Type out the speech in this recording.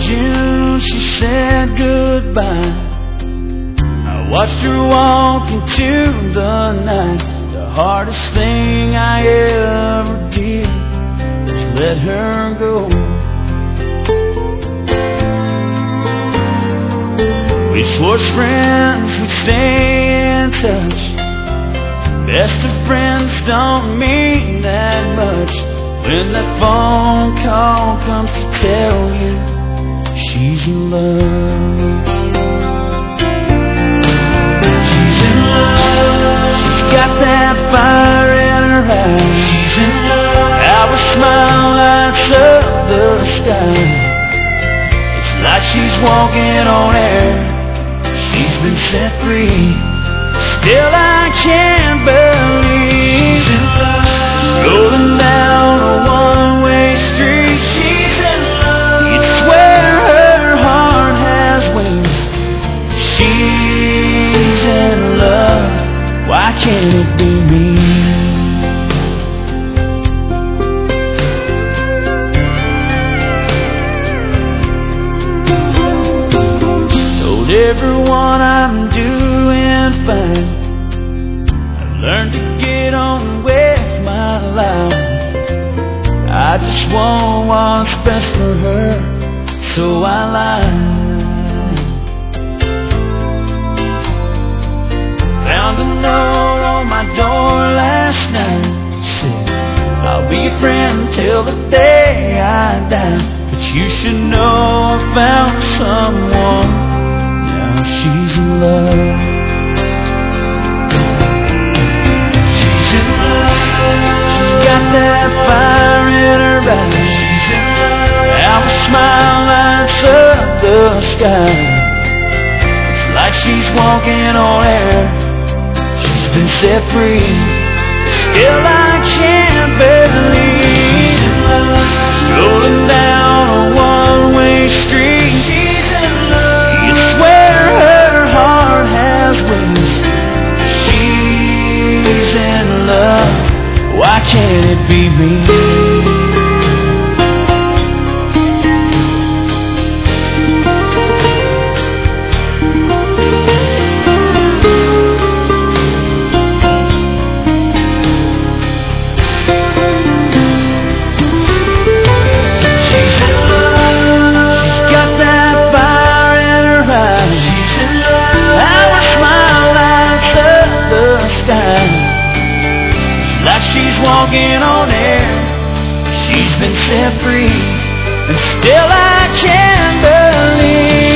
June she said goodbye. I watched her walk into the night. The hardest thing I ever did was let her go. We swore as friends we'd stay in touch. Best of friends don't mean that much when that phone call comes to tell you she's in love. She's in love. She's got that fire in her eyes. She's in love. How her smile lights up the sky. It's like she's walking on air. She's been set free. Still I can't believe she's in love. Rolling down a one-way street. She's in love. You'd swear her heart has wings. She's in love. Why can't it be me? Told everyone I'm doing fine. I've learned to get on with my life. I just want what's best for her, so I lied. Found a note on my door last night. It said, I'll be your friend till the day I die. But you should know I found someone. Now she's in love. She's in love. She's got that fire in her eyes. She's in love. How her smile lights up the sky. It's like she's walking on air. She's been set free. Still I can't believe strolling down a one-way street. She's in love. You'd swear her heart has wings. She's in love. Why can't it be me? She's walking on air. She's been set free, and still I can't believe